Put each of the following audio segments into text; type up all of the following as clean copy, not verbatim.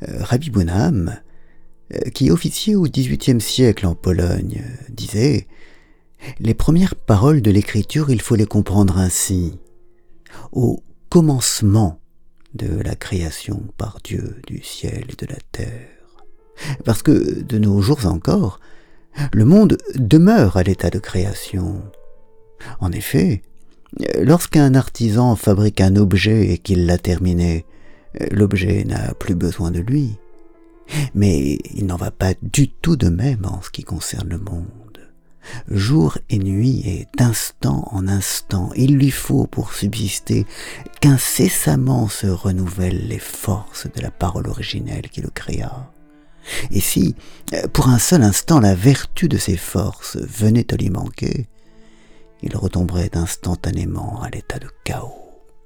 Rabbi Bonham, qui officiait au XVIIIe siècle en Pologne, disait « Les premières paroles de l'écriture, il faut les comprendre ainsi. Au commencement de la création par Dieu du ciel et de la terre. Parce que, de nos jours encore, le monde demeure à l'état de création. En effet, lorsqu'un artisan fabrique un objet et qu'il l'a terminé, l'objet n'a plus besoin de lui. Mais il n'en va pas du tout de même en ce qui concerne le monde. Jour et nuit et d'instant en instant, il lui faut pour subsister qu'incessamment se renouvellent les forces de la parole originelle qui le créa. Et si, pour un seul instant, la vertu de ces forces venait à lui manquer, il retomberait instantanément à l'état de chaos.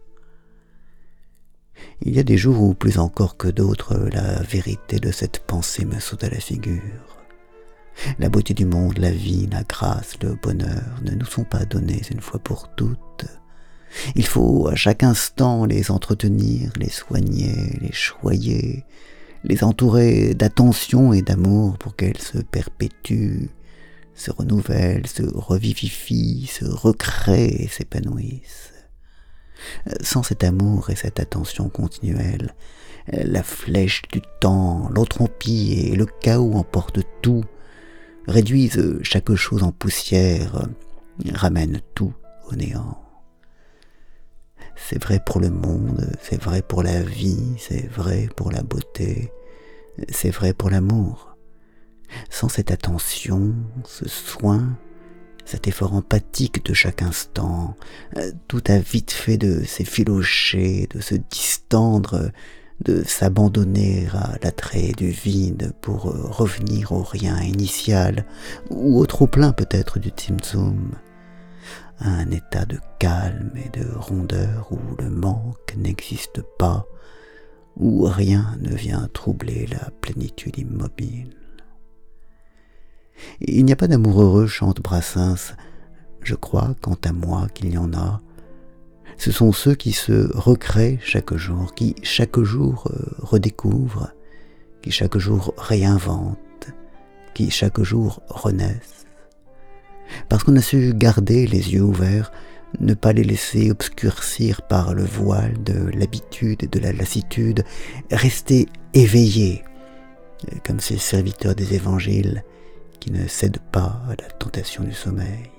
Il y a des jours où, plus encore que d'autres, la vérité de cette pensée me saute à la figure. La beauté du monde, la vie, la grâce, le bonheur ne nous sont pas donnés une fois pour toutes. Il faut à chaque instant les entretenir, les soigner, les choyer, les entourer d'attention et d'amour pour qu'elles se perpétuent, se renouvellent, se revivifient, se recréent et s'épanouissent. Sans cet amour et cette attention continuelle, la flèche du temps, l'entropie et le chaos emportent tout, réduisent chaque chose en poussière, ramènent tout au néant. C'est vrai pour le monde, c'est vrai pour la vie, c'est vrai pour la beauté, c'est vrai pour l'amour. Sans cette attention, ce soin, cet effort empathique de chaque instant, tout a vite fait de s'effilocher, de se distendre, de s'abandonner à l'attrait du vide pour revenir au rien initial, ou au trop-plein peut-être du Tzimtzum, à un état de calme et de rondeur où le manque n'existe pas, où rien ne vient troubler la plénitude immobile. Il n'y a pas d'amour heureux, chante Brassens. Je crois, quant à moi, qu'il y en a. Ce sont ceux qui se recréent chaque jour, qui chaque jour redécouvrent, qui chaque jour réinventent, qui chaque jour renaissent. Parce qu'on a su garder les yeux ouverts, ne pas les laisser obscurcir par le voile de l'habitude et de la lassitude, rester éveillés, comme ces serviteurs des évangiles qui ne cèdent pas à la tentation du sommeil.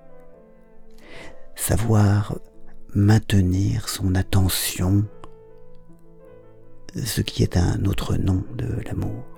Savoir maintenir son attention, ce qui est un autre nom de l'amour.